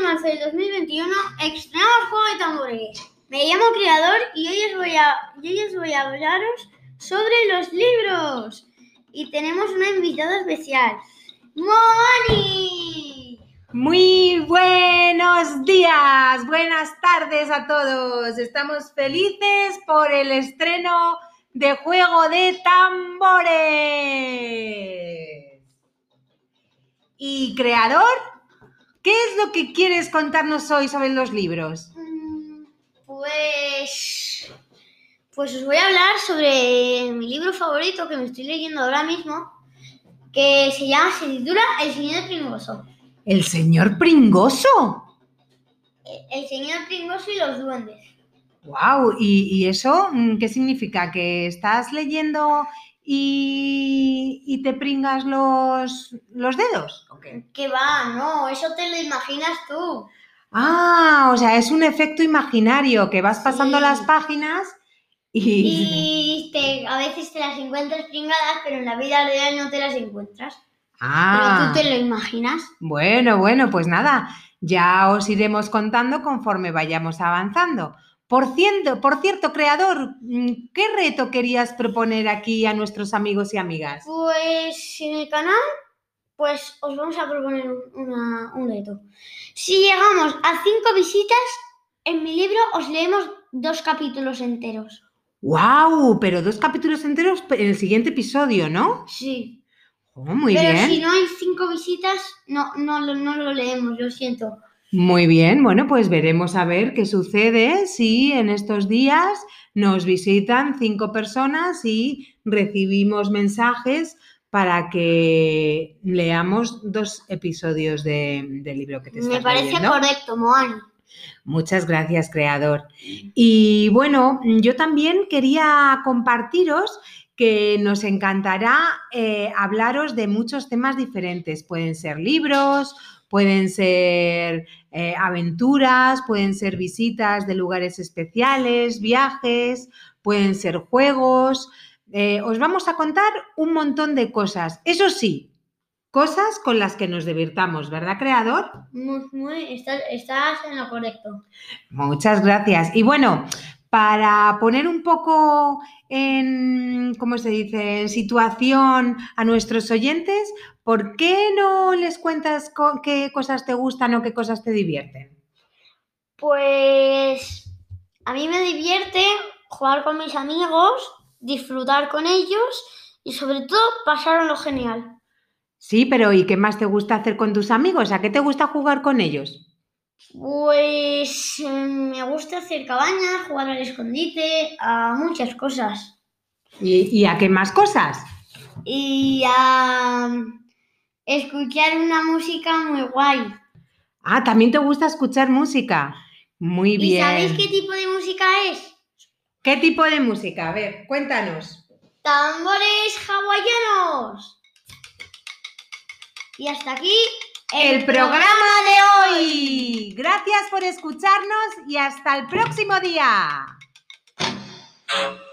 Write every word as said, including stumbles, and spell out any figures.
marzo del dos mil veintiuno estrenamos Juego de Tambores. Me llamo Creador y hoy os voy a, y hoy os voy a hablaros sobre los libros. Y tenemos una invitada especial, ¡Moani! Muy buenos días, buenas tardes a todos. Estamos felices por el estreno de Juego de Tambores. Y Creador, ¿qué es lo que quieres contarnos hoy sobre los libros? Pues, pues os voy a hablar sobre mi libro favorito que me estoy leyendo ahora mismo, que se llama, se titula El Señor Pringoso. ¿El Señor Pringoso? El Señor Pringoso y los duendes. ¡Wow! ¿Y, y eso qué significa? ¿Que estás leyendo y, y te pringas los, los dedos? Okay. ¿Qué va? No, eso te lo imaginas tú. Ah, o sea, es un efecto imaginario, que vas pasando sí. las páginas y... Y te, a veces te las encuentras pringadas, pero en la vida real no te las encuentras. Ah. Pero tú te lo imaginas. Bueno, bueno, pues nada, ya os iremos contando conforme vayamos avanzando. Por cierto, por cierto, Creador, ¿qué reto querías proponer aquí a nuestros amigos y amigas? Pues en el canal, pues os vamos a proponer una, un reto. Si llegamos a cinco visitas, en mi libro os leemos dos capítulos enteros. ¡Guau! Pero dos capítulos enteros en el siguiente episodio, ¿no? Sí. Oh, muy Pero bien. si no hay cinco visitas, no, no, no, no lo leemos, lo siento. Muy bien, bueno, pues veremos a ver qué sucede si en estos días nos visitan cinco personas y recibimos mensajes para que leamos dos episodios de, del libro que te estás Me parece leyendo. Correcto, Moani. Muchas gracias, Creador. Y bueno, yo también quería compartiros que nos encantará eh, hablaros de muchos temas diferentes. Pueden ser libros, pueden ser eh, aventuras, pueden ser visitas de lugares especiales, viajes, pueden ser juegos. Eh, os vamos a contar un montón de cosas. Eso sí, cosas con las que nos divirtamos, ¿verdad, Creador? Muy, muy, estás, estás en lo correcto. Muchas gracias. Y bueno, para poner un poco en, ¿cómo se dice?, en situación a nuestros oyentes, ¿por qué no les cuentas qué cosas te gustan o qué cosas te divierten? Pues a mí me divierte jugar con mis amigos, disfrutar con ellos y sobre todo pasármelo genial. Sí, pero ¿y qué más te gusta hacer con tus amigos? ¿A qué te gusta jugar con ellos? Pues me gusta hacer cabañas, jugar al escondite, a muchas cosas. ¿Y, y a qué más cosas? Y a escuchar una música muy guay. Ah, ¿también te gusta escuchar música? Muy bien. ¿Y sabéis qué tipo de música es? ¿Qué tipo de música? A ver, cuéntanos. ¡Tambores hawaianos! Y hasta aquí el, el programa, programa de hoy. Gracias por escucharnos y hasta el próximo día.